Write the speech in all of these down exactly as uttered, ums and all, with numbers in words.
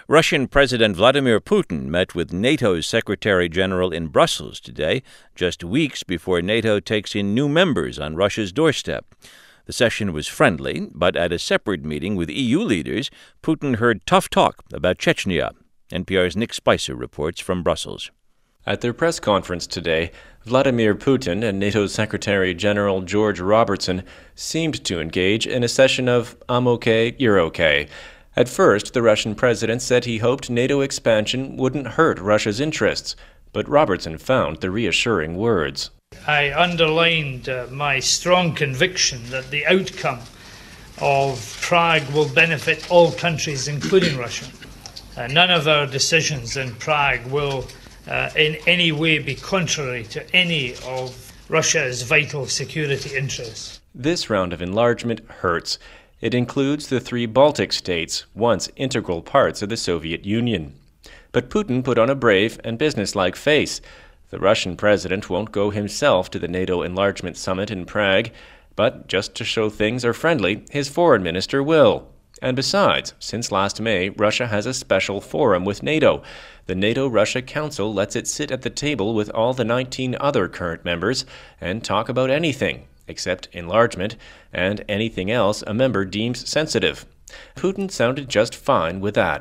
Russian President Vladimir Putin met with NATO's Secretary General in Brussels today, just weeks before NATO takes in new members on Russia's doorstep. The session was friendly, but at a separate meeting with E U leaders, Putin heard tough talk about Chechnya. N P R's Nick Spicer reports from Brussels. At their press conference today, Vladimir Putin and NATO Secretary General George Robertson seemed to engage in a session of "I'm okay, you're okay." At first, the Russian president said he hoped NATO expansion wouldn't hurt Russia's interests, but Robertson found the reassuring words. I underlined uh, my strong conviction that the outcome of Prague will benefit all countries, including Russia. Uh, none of our decisions in Prague will uh, in any way be contrary to any of Russia's vital security interests. This round of enlargement hurts. It includes the three Baltic states, once integral parts of the Soviet Union. But Putin put on a brave and businesslike face. The Russian president won't go himself to the NATO enlargement summit in Prague, but just to show things are friendly, his foreign minister will. And besides, since last May, Russia has a special forum with NATO. The NATO-Russia Council lets it sit at the table with all the nineteen other current members and talk about anything, except enlargement, and anything else a member deems sensitive. Putin sounded just fine with that.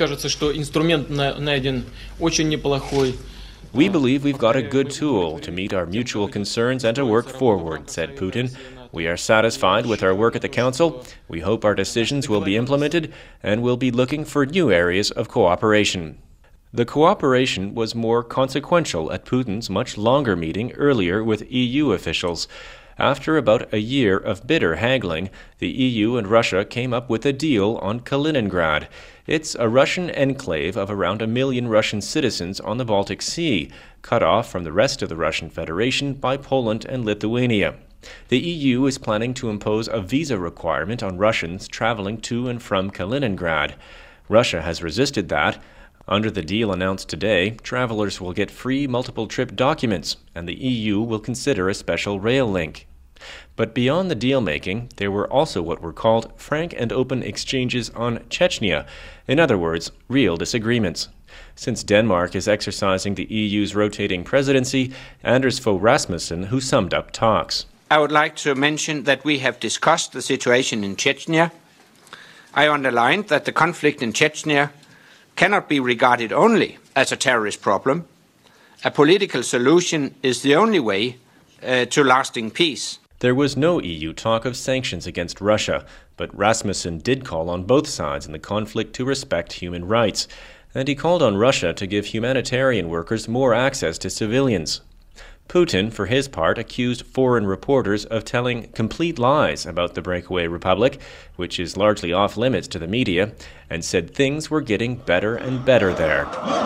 We believe we've got a good tool to meet our mutual concerns and to work forward, said Putin. We are satisfied with our work at the Council. We hope our decisions will be implemented, and we'll be looking for new areas of cooperation. The cooperation was more consequential at Putin's much longer meeting earlier with E U officials. After about a year of bitter haggling, the E U and Russia came up with a deal on Kaliningrad. It's a Russian enclave of around a million Russian citizens on the Baltic Sea, cut off from the rest of the Russian Federation by Poland and Lithuania. The E U is planning to impose a visa requirement on Russians traveling to and from Kaliningrad. Russia has resisted that. Under the deal announced today, travelers will get free multiple-trip documents, and the E U will consider a special rail link. But beyond the deal-making, there were also what were called frank and open exchanges on Chechnya. In other words, real disagreements. Since Denmark is exercising the E U's rotating presidency, Anders Fogh Rasmussen, who summed up talks. I would like to mention that we have discussed the situation in Chechnya. I underlined that the conflict in Chechnya cannot be regarded only as a terrorist problem. A political solution is the only way uh, to lasting peace. There was no E U talk of sanctions against Russia, but Rasmussen did call on both sides in the conflict to respect human rights, and he called on Russia to give humanitarian workers more access to civilians. Putin, for his part, accused foreign reporters of telling complete lies about the breakaway republic, which is largely off-limits to the media, and said things were getting better and better there.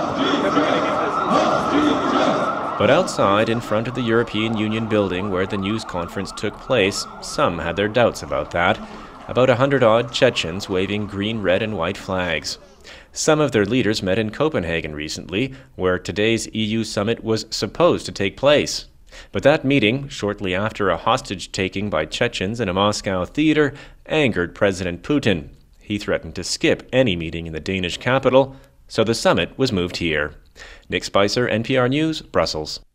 But outside, in front of the European Union building where the news conference took place, some had their doubts about that. About a hundred-odd Chechens waving green, red, and white flags. Some of their leaders met in Copenhagen recently, where today's E U summit was supposed to take place. But that meeting, shortly after a hostage-taking by Chechens in a Moscow theater, angered President Putin. He threatened to skip any meeting in the Danish capital, so the summit was moved here. Nick Spicer, N P R News, Brussels.